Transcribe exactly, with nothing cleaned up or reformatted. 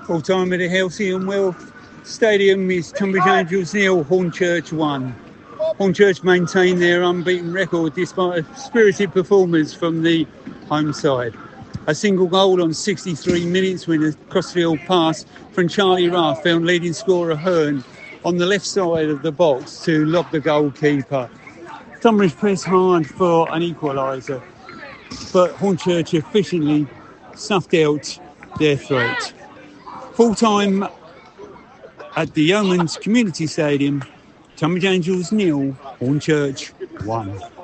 Full time at the Healthy and Well Stadium is Tunbridge Angels nil, Hornchurch one. Hornchurch maintain their unbeaten record despite a spirited performance from the home side. A single goal on sixty-three minutes when a crossfield pass from Charlie Ruff found leading scorer Hearn on the left side of the box to lob the goalkeeper. Tunbridge pressed hard for an equaliser, but Hornchurch efficiently snuffed out their threat. Full time at the Yeomans Community Stadium, Tunbridge Angels nil, Hornchurch one.